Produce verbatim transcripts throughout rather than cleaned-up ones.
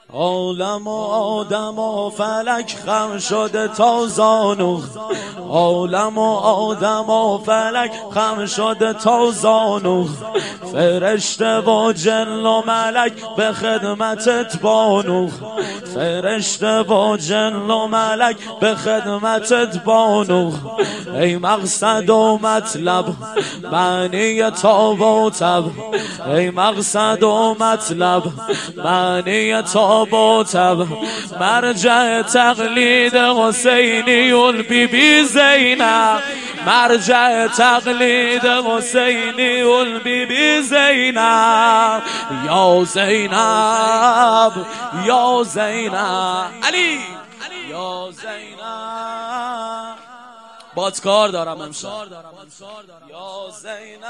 عالم و آدم و فلک خم شده تا زانو، عالم و آدم و فلک خم شده تا زانو، فرشته و جن و ملک به خدمتت بانو، فرشته و جن و ملک به خدمتت بانو. ای مقصد و مطلب معنی تاب و تب، ای مقصد و مطلب معنی تاب و تب، مرجع تقلید حسینی البی بی زینب، مرجع تقلید حسینی البی بی زینب. یا زینب یا زینب علی یا زینب، بات کار دارم امشب. یا زینب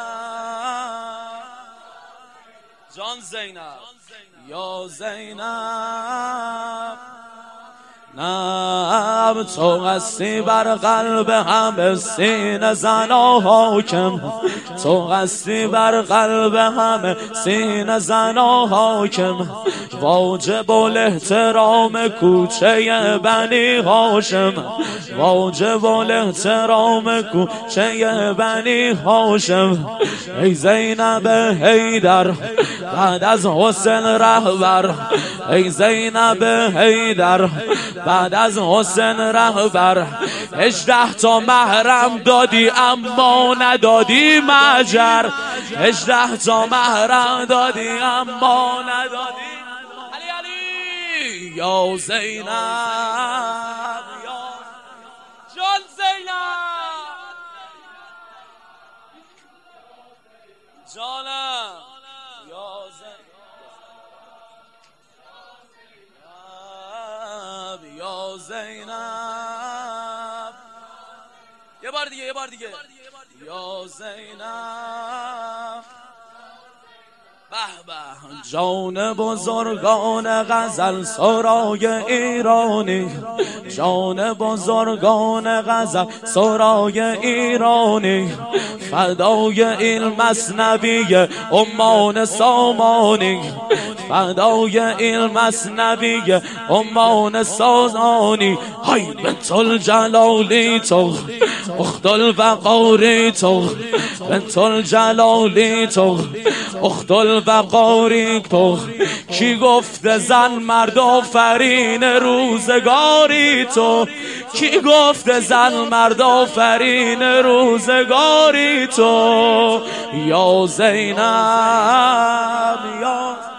جان زینب، یا زینب نم تو قصی بر قلب همه سینه زنا حاکم، تو قصی بر قلب همه سینه زنا حاکم، واجب الاحترام کوچه بنی هاشم، واجب الاحترام کوچه بنی هاشم. ای زینب حیدر بعد از حسین رهبر، ای زینب حیدر بعد از حسین رهبر، هجده تا محرم دادی اما ندادی مهجر، هجده تا محرم دادی اما ندادی. علی علی یا زینب یا جان زینب جانم، یا زینب یا زینب، یه بار دیگه یه بار دیگه یا زینب. به به جان بزرگان غزل سرای ایرانی، جان بزرگان غزل سرای ایرانی، فدای این مثنوی امان سامانی، فدای این مثنوی امان سازانی. های بنت الجلالی تو اخت الوقاری، تو بنت الجلالی تو اخت الوقاری تو، کی گفته زن مرد آفرین روزگاری تو، کی گفته زن مرد آفرین روزگاری تو. یا زینب یا